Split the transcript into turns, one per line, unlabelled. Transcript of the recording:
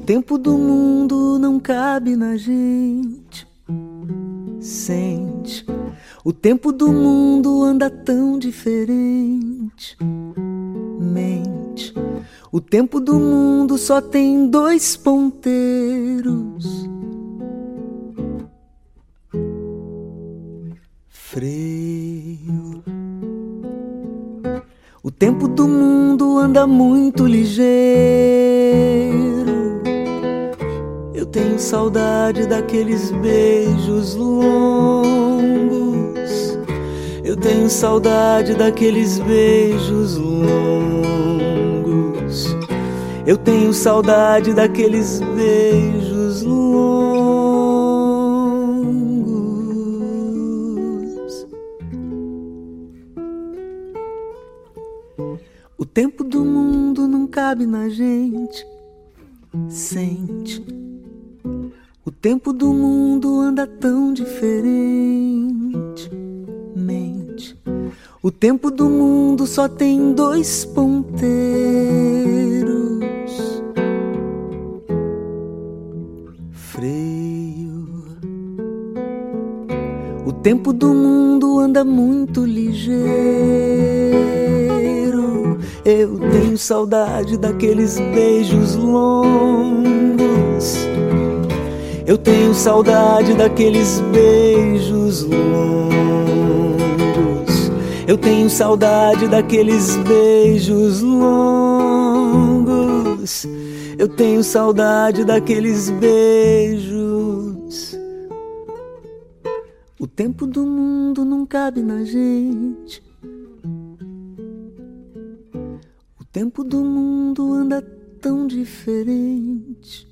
tempo do mundo não cabe na gente. Sente, o tempo do mundo anda tão diferente. Mente, o tempo do mundo só tem 2 ponteiros. Freio. O tempo do mundo anda muito ligeiro. Eu tenho saudade daqueles beijos longos. Eu tenho saudade daqueles beijos longos. Eu tenho saudade daqueles beijos longos. O tempo do mundo não cabe na gente. Sente, o tempo do mundo anda tão diferente. Mente, o tempo do mundo só tem 2 ponteiros. Freio. O tempo do mundo anda muito ligeiro. Eu tenho saudade daqueles beijos longos. Eu tenho saudade daqueles beijos longos. Eu tenho saudade daqueles beijos longos. Eu tenho saudade daqueles beijos. O tempo do mundo não cabe na gente. O tempo do mundo anda tão diferente.